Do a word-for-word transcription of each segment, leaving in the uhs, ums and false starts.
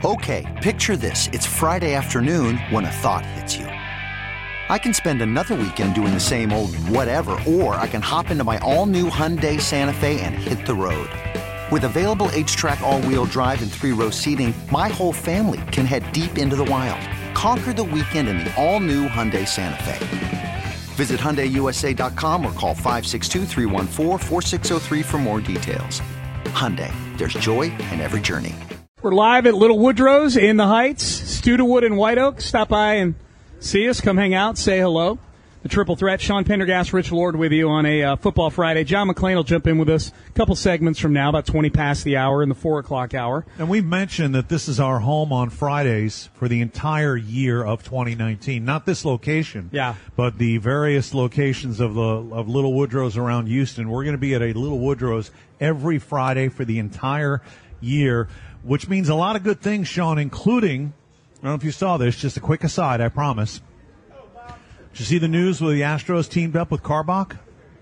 Okay, picture this. It's Friday afternoon when a thought hits you. I can spend another weekend doing the same old whatever, or I can hop into my all-new Hyundai Santa Fe and hit the road. With available H-Track all-wheel drive and three-row seating, my whole family can head deep into the wild. Conquer the weekend in the all-new Hyundai Santa Fe. Visit Hyundai U S A dot com or call five six two, three one four, four six zero three for more details. Hyundai, there's joy in every journey. We're live at Little Woodrow's in the Heights. Studewood and White Oak. Stop by and see us. Come hang out. Say hello. The Triple Threat. Sean Pendergast, Rich Lord with you on a uh, Football Friday. John McClain will jump in with us a couple segments from now, about twenty past the hour in the four o'clock hour. And we've mentioned that this is our home on Fridays for the entire year of twenty nineteen. Not this location, yeah, but the various locations of the of Little Woodrow's around Houston. We're going to be at a Little Woodrow's every Friday for the entire year, which means a lot of good things, Sean, including, I don't know if you saw this, just a quick aside, I promise. Did you see the news where the Astros teamed up with Karbach?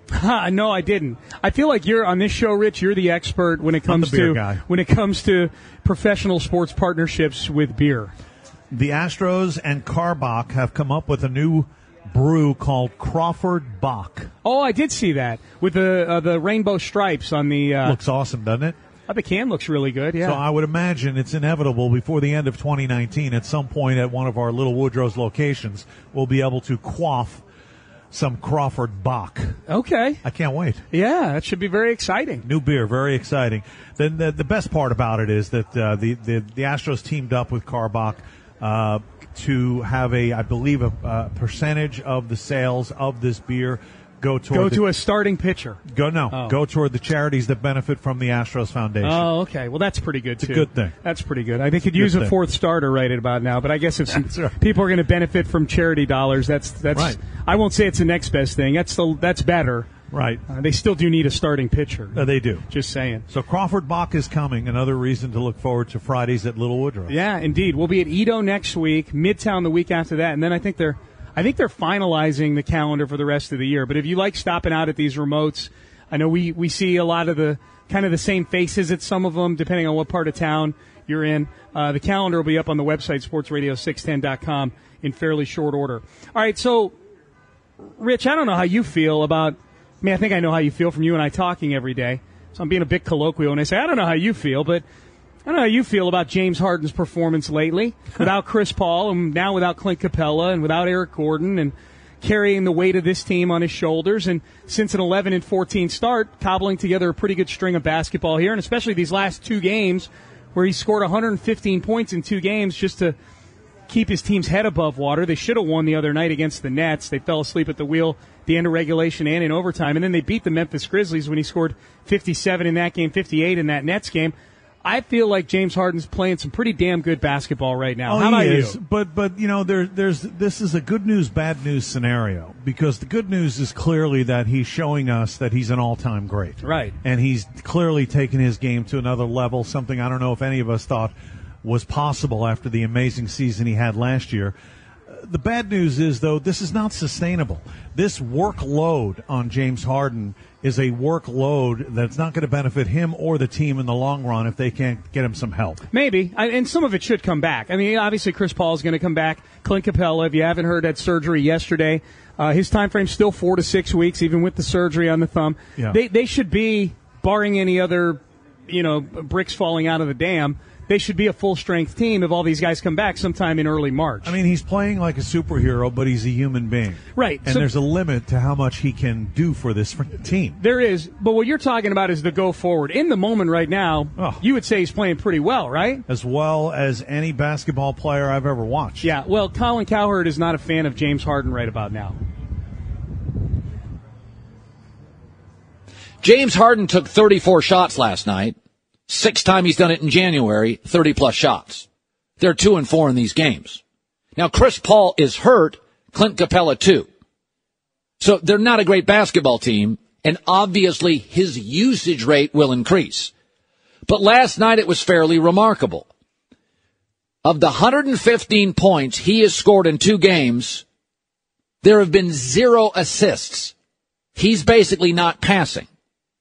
No, I didn't. I feel like you're on this show, Rich. You're the expert when it comes I'm the beer to guy. when it comes to professional sports partnerships with beer. The Astros and Karbach have come up with a new brew called Crawford Bock. Oh, I did see that with the uh, the rainbow stripes on the. Uh, Looks awesome, doesn't it? Oh, the can looks really good, yeah. So I would imagine it's inevitable before the end of twenty nineteen, at some point at one of our Little Woodrow's locations, we'll be able to quaff some Crawford Bock. Okay. I can't wait. Yeah, that should be very exciting. New beer, very exciting. Then the, the best part about it is that uh, the, the the Astros teamed up with Karbach uh, to have a, I believe, a, a percentage of the sales of this beer go toward go the, to a starting pitcher. Go no, oh. go toward the charities that benefit from the Astros Foundation. Oh, okay. Well, that's pretty good it's too. It's a good thing. That's pretty good. I think could use good a thing. fourth starter right about now, but I guess if some right. people are going to benefit from charity dollars, that's that's. Right. I won't say it's the next best thing. That's the that's better. Right. Uh, they still do need a starting pitcher. Uh, they do. Just saying. So Crawford Bock is coming. Another reason to look forward to Fridays at Little Woodrow. Yeah, indeed. We'll be at Edo next week, Midtown the week after that, and then I think they're. I think they're finalizing the calendar for the rest of the year. But if you like stopping out at these remotes, I know we, we see a lot of the kind of the same faces at some of them, depending on what part of town you're in. Uh, the calendar will be up on the website, sports radio six ten dot com, in fairly short order. All right, so, Rich, I don't know how you feel about, I mean, I think I know how you feel from you and I talking every day. So I'm being a bit colloquial when I say, I don't know how you feel, but I don't know how you feel about James Harden's performance lately, without Chris Paul and now without Clint Capella and without Eric Gordon and carrying the weight of this team on his shoulders. And since an eleven and fourteen start, cobbling together a pretty good string of basketball here, and especially these last two games where he scored one hundred fifteen points in two games just to keep his team's head above water. They should have won the other night against the Nets. They fell asleep at the wheel at the end of regulation and in overtime. And then they beat the Memphis Grizzlies when he scored fifty-seven in that game, fifty-eight in that Nets game. I feel like James Harden's playing some pretty damn good basketball right now. Oh, How about he is. you? But but you know there there's this is a good news bad news scenario, because the good news is clearly that he's showing us that he's an all-time great. Right. And he's clearly taken his game to another level, something I don't know if any of us thought was possible after the amazing season he had last year. The bad news is, though, this is not sustainable. This workload on James Harden is a workload that's not going to benefit him or the team in the long run if they can't get him some help. Maybe, I, and some of it should come back. I mean, obviously Chris Paul is going to come back. Clint Capella, if you haven't heard, had surgery yesterday. Uh, his time frame's still four to six weeks, even with the surgery on the thumb. Yeah. They they should be, barring any other, you know, bricks falling out of the dam, they should be a full-strength team if all these guys come back sometime in early March. I mean, he's playing like a superhero, but he's a human being. Right. And so, there's a limit to how much he can do for this team. There is, but what you're talking about is the go forward. In the moment right now, oh. you would say he's playing pretty well, right? As well as any basketball player I've ever watched. Yeah, well, Colin Cowherd is not a fan of James Harden right about now. James Harden took thirty-four shots last night. Sixth time he's done it in January, thirty-plus shots. They're two and four in these games. Now, Chris Paul is hurt, Clint Capella too. So they're not a great basketball team, and obviously his usage rate will increase. But last night it was fairly remarkable. Of the one hundred fifteen points he has scored in two games, there have been zero assists. He's basically not passing.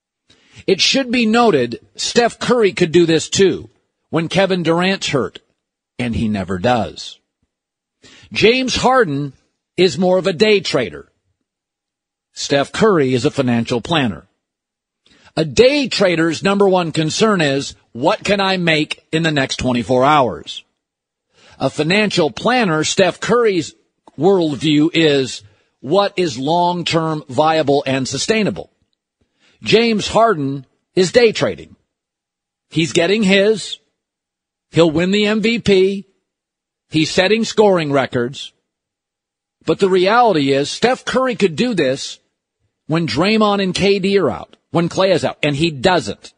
It should be noted, Steph Curry could do this too when Kevin Durant's hurt. and he never does. James Harden is more of a day trader. Steph Curry is a financial planner. A day trader's number one concern is, what can I make in the next twenty-four hours? A financial planner, Steph Curry's worldview is, what is long-term viable and sustainable? James Harden is day trading. He's getting his. He'll win the M V P. He's setting scoring records. But the reality is, Steph Curry could do this when Draymond and K D are out, when Klay is out, and he doesn't.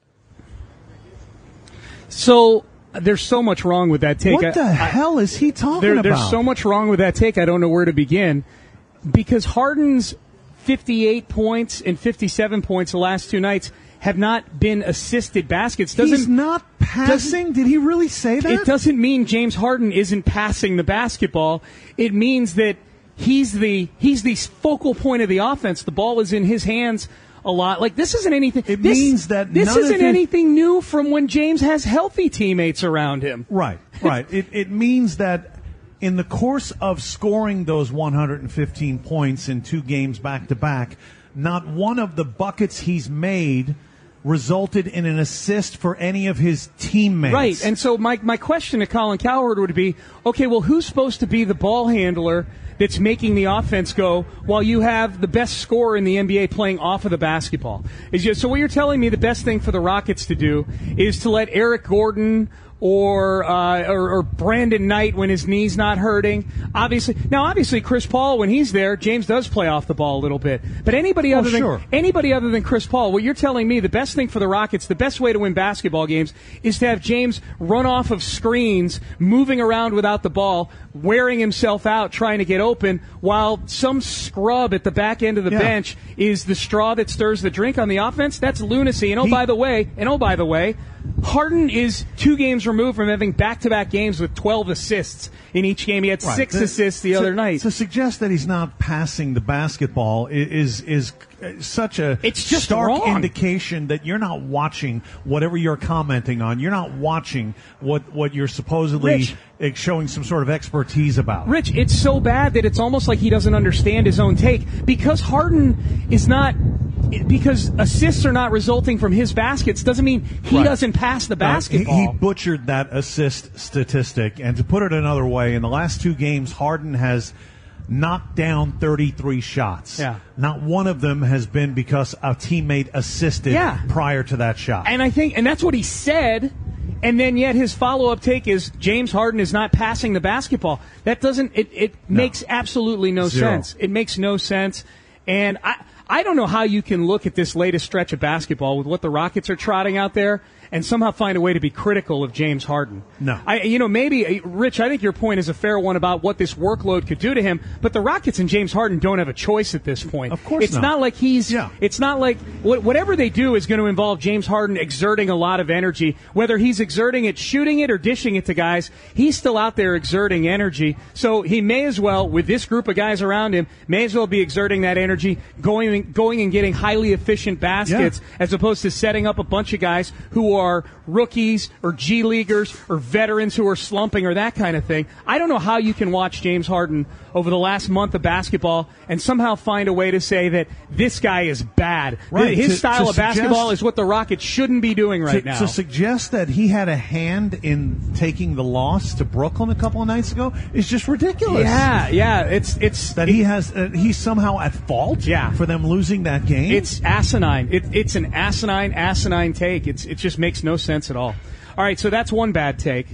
So there's so much wrong with that take. What the I, hell is he talking there, about? There's so much wrong with that take, I don't know where to begin. Because Harden's fifty-eight points and fifty-seven points the last two nights have not been assisted baskets. Doesn't, He's not passing? Did he really say that? It doesn't mean James Harden isn't passing the basketball. It means that he's the he's the focal point of the offense. The ball is in his hands a lot. Like, this isn't anything. It this, means that this none of isn't his- anything new from when James has healthy teammates around him. Right, right. it, it means that in the course of scoring those one hundred fifteen points in two games back-to-back, not one of the buckets he's made resulted in an assist for any of his teammates. Right, and so my my question to Colin Cowherd would be, okay, well, who's supposed to be the ball handler that's making the offense go while you have the best scorer in the N B A playing off of the basketball? Is you, so what you're telling me the best thing for the Rockets to do is to let Eric Gordon or, uh, or or Brandon Knight when his knee's not hurting. Obviously, now obviously Chris Paul, when he's there, James does play off the ball a little bit. But anybody other oh, than sure. anybody other than Chris Paul, what you're telling me the best thing for the Rockets, the best way to win basketball games is to have James run off of screens, moving around without the ball, wearing himself out trying to get open, while some scrub at the back end of the yeah. bench is the straw that stirs the drink on the offense. That's lunacy. And oh He- by the way, and oh by the way, Harden is two games removed from having back-to-back games with twelve assists in each game. He had Right. six The- assists the to, other night. To suggest that he's not passing the basketball is is, is such a It's just stark wrong. indication that you're not watching whatever you're commenting on. You're not watching what, what you're supposedly Rich. eh, showing some sort of expertise about. Rich, it's so bad that it's almost like he doesn't understand his own take. Because Harden is not, because assists are not resulting from his baskets doesn't mean he Right. doesn't pass the Now, he- basketball. He, butchered that assist statistic. And to put it another way, in the last two games, Harden has knocked down thirty-three shots. Yeah. Not one of them has been because a teammate assisted Yeah. prior to that shot. And I think, and that's what he said, and then yet his follow-up take is James Harden is not passing the basketball. That doesn't, it, it No. makes absolutely no Zero. sense. It makes no sense. And I, I don't know how you can look at this latest stretch of basketball with what the Rockets are trotting out there and somehow find a way to be critical of James Harden. No. I, you know, maybe, Rich, I think your point is a fair one about what this workload could do to him, but the Rockets and James Harden don't have a choice at this point. Of course it's not. not like he's, Yeah. it's not like, wh- whatever they do is going to involve James Harden exerting a lot of energy. Whether he's exerting it, shooting it, or dishing it to guys, he's still out there exerting energy. So he may as well, with this group of guys around him, may as well be exerting that energy, going, going and getting highly efficient baskets, Yeah. as opposed to setting up a bunch of guys who are rookies or G leaguers or veterans who are slumping or that kind of thing. I don't know how you can watch James Harden over the last month of basketball and somehow find a way to say that this guy is bad. Right. His To- style to of basketball suggest- is what the Rockets shouldn't be doing right to, now. to suggest that he had a hand in taking the loss to Brooklyn a couple of nights ago is just ridiculous. yeah, yeah, it's it's That he has, uh, he's somehow at fault Yeah. for them losing that game. It's asinine. It, it's an asinine, asinine take. It's it just makes no sense at all. All right, so that's one bad take.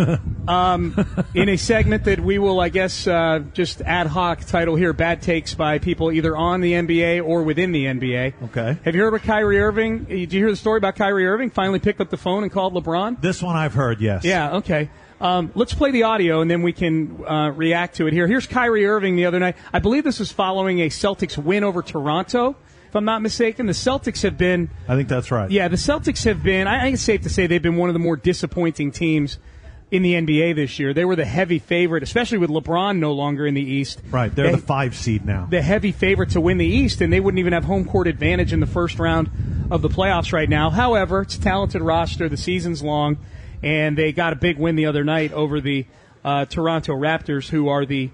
um, in a segment that we will, I guess, uh, just ad hoc title here, bad takes by people either on the N B A or within the N B A. Okay. Have you heard about Kyrie Irving? Did you hear the story about Kyrie Irving finally picked up the phone and called LeBron? This one I've heard, yes. Yeah, okay. Um, let's play the audio, and then we can uh, react to it here. Here's Kyrie Irving the other night. I believe this was following a Celtics win over Toronto, if I'm not mistaken. The Celtics have been... I think that's right. Yeah, the Celtics have been, I think it's safe to say they've been one of the more disappointing teams in the N B A this year. They were the heavy favorite, especially with LeBron no longer in the East. Right, they're They- the five seed now. The heavy favorite to win the East, and they wouldn't even have home court advantage in the first round of the playoffs right now. However, it's a talented roster. The season's long. and they got a big win the other night over the uh, Toronto Raptors, who are the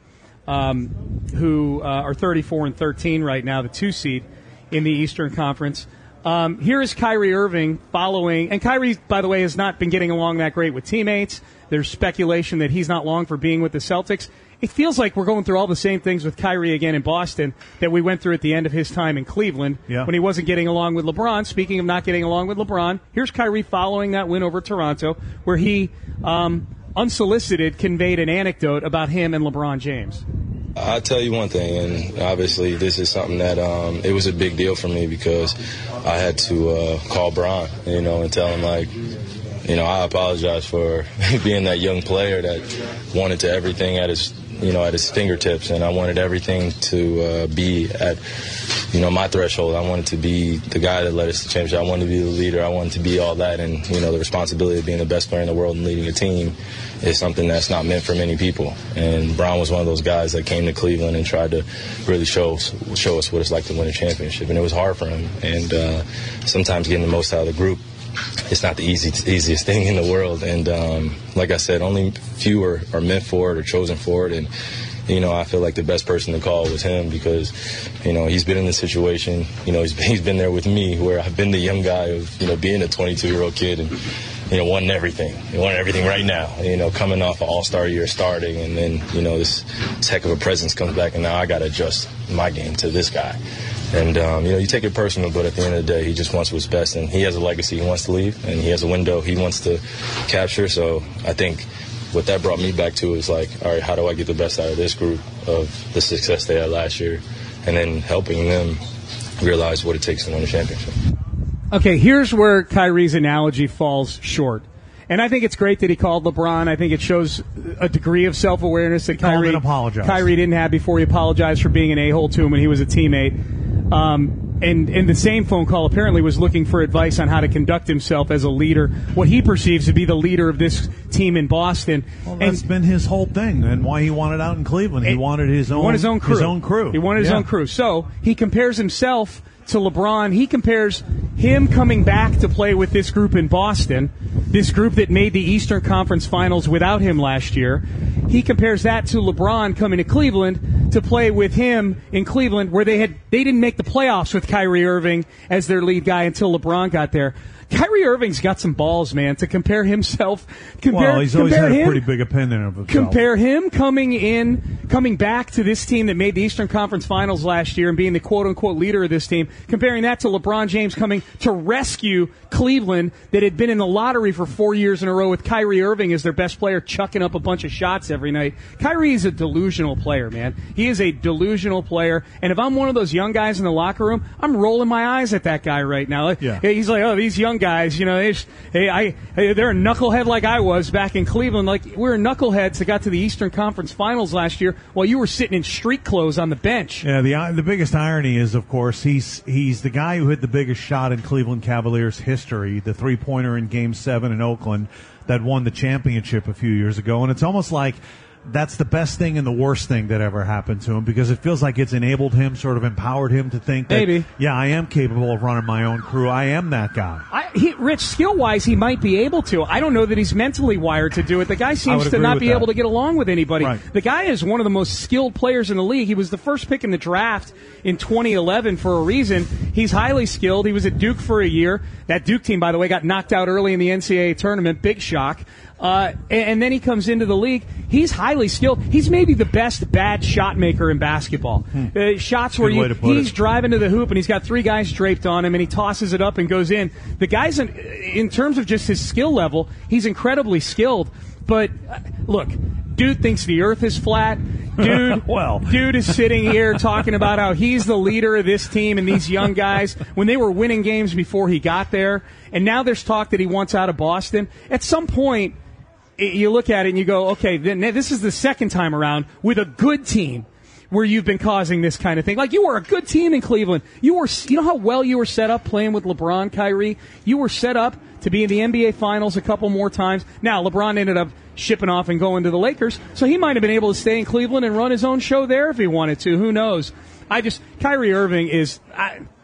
um, who uh, are thirty-four and thirteen right now, the two seed in the Eastern Conference. Um, here is Kyrie Irving following, and Kyrie, by the way, has not been getting along that great with teammates. There's speculation that he's not long for being with the Celtics. It feels like we're going through all the same things with Kyrie again in Boston that we went through at the end of his time in Cleveland yeah. when he wasn't getting along with LeBron. Speaking of not getting along with LeBron, here's Kyrie following that win over Toronto, where he, um, unsolicited, conveyed an anecdote about him and LeBron James. I'll tell you one thing, and obviously this is something that um, it was a big deal for me because I had to uh, call Bron, you know, and tell him, like, you know, I apologize for being that young player that wanted to everything at his, you know, at his fingertips, and I wanted everything to uh, be at, you know, my threshold. I wanted to be the guy that led us to championship. I wanted to be the leader. I wanted to be all that, and, you know, the responsibility of being the best player in the world and leading a team is something that's not meant for many people. And Bron was one of those guys that came to Cleveland and tried to really show show us what it's like to win a championship. And it was hard for him. And uh, sometimes getting the most out of the group, it's not the easy, easiest thing in the world. And um, like I said, only few are, are meant for it or chosen for it. And, you know, I feel like the best person to call was him because, you know, he's been in this situation. You know, he's been, he's been there with me where I've been the young guy of, you know, being a twenty-two-year-old kid and, you know, wanting everything. You want everything right now. You know, coming off an all-star year starting, and then, you know, this, this heck of a presence comes back, and now I got to adjust my game to this guy. And, um, you know, you take it personal, but at the end of the day, he just wants what's best, and he has a legacy he wants to leave, and he has a window he wants to capture. So I think what that brought me back to is like, all right, how do I get the best out of this group of the success they had last year, and then helping them realize what it takes to win a championship. Okay, here's where Kyrie's analogy falls short. And I think it's great that he called LeBron. I think it shows a degree of self-awareness that Kyrie, Kyrie didn't have before he apologized for being an a-hole to him when he was a teammate. Um, and, and the same phone call apparently was looking for advice on how to conduct himself as a leader, what he perceives to be the leader of this team in Boston. Well, that's and, been his whole thing and why he wanted out in Cleveland. He wanted his own, he wanted his own crew. His own crew. He wanted his yeah. own crew. So he compares himself to LeBron. He compares him coming back to play with this group in Boston, this group that made the Eastern Conference Finals without him last year. He compares that to LeBron coming to Cleveland to play with him in Cleveland, where they had they didn't make the playoffs with Kyrie Irving as their lead guy until LeBron got there. Kyrie Irving's got some balls, man, to compare himself. Compare, well, he's always had him, a pretty big opinion of himself. Compare him coming in, coming back to this team that made the Eastern Conference Finals last year and being the quote-unquote leader of this team, comparing that to LeBron James coming to rescue Cleveland that had been in the lottery for four years in a row with Kyrie Irving as their best player chucking up a bunch of shots every night. Kyrie is a delusional player, man. He is a delusional player. And if I'm one of those young guys in the locker room, I'm rolling my eyes at that guy right now. Yeah. He's like, oh, these young guys, you know, they just, hey, I, hey, they're a knucklehead like I was back in Cleveland. Like, we're knuckleheads that got to the Eastern Conference Finals last year while you were sitting in street clothes on the bench. Yeah, the the biggest irony is, of course, he's he's the guy who hit the biggest shot in Cleveland Cavaliers history, the three-pointer in Game seven in Oakland that won the championship a few years ago. And it's almost like that's the best thing and the worst thing that ever happened to him, because it feels like it's enabled him, sort of empowered him to think that, Maybe. yeah, I am capable of running my own crew. I am that guy. I, he, Rich, skill-wise, he might be able to. I don't know that he's mentally wired to do it. The guy seems to not be that. able to get along with anybody. Right. The guy is one of the most skilled players in the league. He was the first pick in the draft in twenty eleven for a reason. He's highly skilled. He was at Duke for a year. That Duke team, by the way, got knocked out early in the N C double A tournament. Big shock. Uh, and, and then he comes into the league. He's highly skilled. He's maybe the best bad shot maker in basketball. Hmm. Uh, shots where you, he's it. driving to the hoop and he's got three guys draped on him and he tosses it up and goes in. The guy's, in, in terms of just his skill level, he's incredibly skilled. But uh, look, dude thinks the earth is flat. Dude, well. dude is sitting here talking about how he's the leader of this team and these young guys when they were winning games before he got there. And now there's talk that he wants out of Boston. At some point, you look at it and you go, okay, then this is the second time around with a good team where you've been causing this kind of thing. Like, you were a good team in Cleveland. You were, you know how well you were set up playing with LeBron, Kyrie? You were set up to be in the N B A Finals a couple more times. Now, LeBron ended up shipping off and going to the Lakers, so he might have been able to stay in Cleveland and run his own show there if he wanted to. Who knows? I just, Kyrie Irving is, I,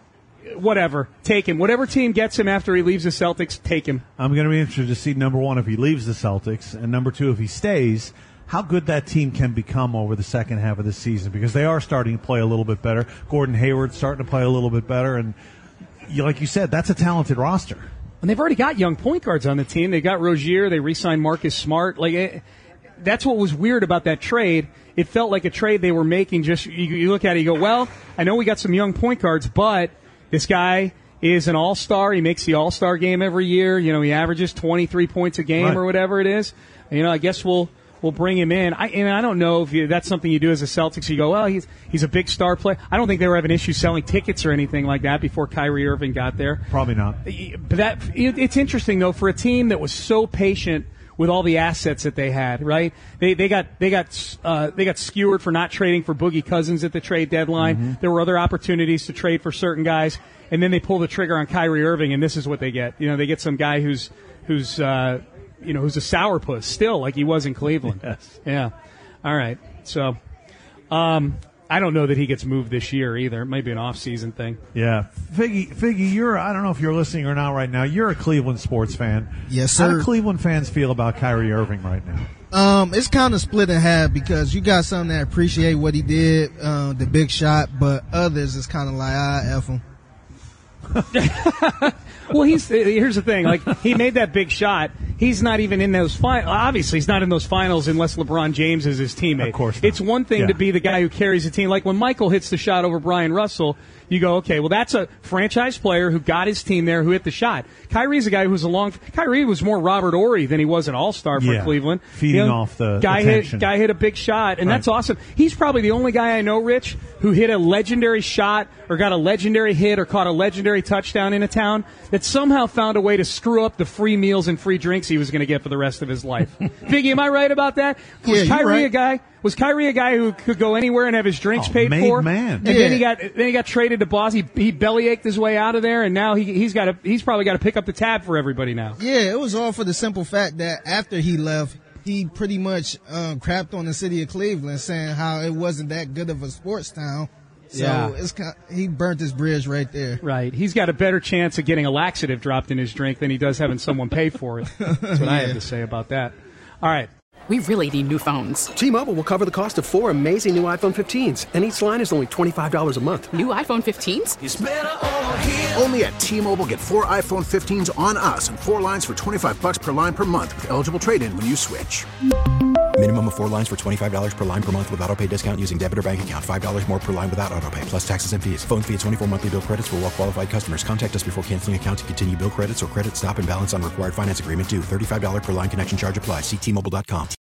whatever. Take him. Whatever team gets him after he leaves the Celtics, take him. I'm going to be interested to see, number one, if he leaves the Celtics, and number two, if he stays, how good that team can become over the second half of the season, because they are starting to play a little bit better. Gordon Hayward's starting to play a little bit better, and you, like you said, that's a talented roster. And they've already got young point guards on the team. They got Rozier. They re-signed Marcus Smart. Like it, that's what was weird about that trade. It felt like a trade they were making. Just you, you look at it, you go, well, I know we got some young point guards, but this guy is an all-star. He makes the all-star game every year. You know, he averages twenty-three points a game right. or whatever it is. You know, I guess we'll. We'll bring him in. I, and I don't know if you, that's something you do as a Celtics. You go, well, he's he's a big star player. I don't think they were having issues selling tickets or anything like that before Kyrie Irving got there. Probably not. But that it, it's interesting though for a team that was so patient with all the assets that they had. Right? They they got they got uh, they got skewered for not trading for Boogie Cousins at the trade deadline. Mm-hmm. There were other opportunities to trade for certain guys, and then they pull the trigger on Kyrie Irving, and this is what they get. You know, they get some guy who's who's. Uh, You know, who's a sourpuss still, like he was in Cleveland. Yes. Yeah. All right. So, um, I don't know that he gets moved this year either. It might be an off-season thing. Yeah. Figgy, Figgy, you're, I don't know if you're listening or not right now. You're a Cleveland sports fan. Yes, sir. How do Cleveland fans feel about Kyrie Irving right now? Um, it's kind of split in half because you got some that appreciate what he did, uh, the big shot, but others is kind of like, ah, F him. Well, he's here's the thing. Like, he made that big shot. He's not even in those finals. Obviously, he's not in those finals unless LeBron James is his teammate. Of course not. It's one thing yeah. to be the guy who carries the team. Like when Michael hits the shot over Brian Russell, you go, okay, well, that's a franchise player who got his team there, who hit the shot. Kyrie's a guy who's a long. Kyrie was more Robert Horry than he was an all-star for yeah. Cleveland. Feeding you know, off the guy attention. hit guy hit a big shot, and right. that's awesome. He's probably the only guy I know, Rich, who hit a legendary shot or got a legendary hit or caught a legendary touchdown in a town that somehow found a way to screw up the free meals and free drinks he was going to get for the rest of his life. Figgy, am I right about that? Was yeah, Kyrie right. a guy? Was Kyrie a guy who could go anywhere and have his drinks oh, paid made for? Man. And yeah. then he got then he got traded to Boston. He, he bellyached his way out of there, and now he he's got to he's probably got to pick up the tab for everybody now. Yeah, it was all for the simple fact that after he left, he pretty much um, crapped on the city of Cleveland, saying how it wasn't that good of a sports town. So Yeah. it's kind of, he burnt his bridge right there. Right. He's got a better chance of getting a laxative dropped in his drink than he does having someone pay for it. That's what yeah. I have to say about that. All right. We really need new phones. T-Mobile will cover the cost of four amazing new iPhone fifteens, and each line is only twenty-five dollars a month. New iPhone fifteens? It's better over here. Only at T-Mobile, get four iPhone fifteens on us and four lines for twenty-five dollars per line per month with eligible trade-in when you switch. Minimum of four lines for twenty-five dollars per line per month with autopay discount using debit or bank account. five dollars more per line without autopay, plus taxes and fees. Phone fee at twenty-four monthly bill credits for well-qualified customers. Contact us before canceling account to continue bill credits or credit stop and balance on required finance agreement due. thirty-five dollars per line connection charge applies. See T Mobile dot com.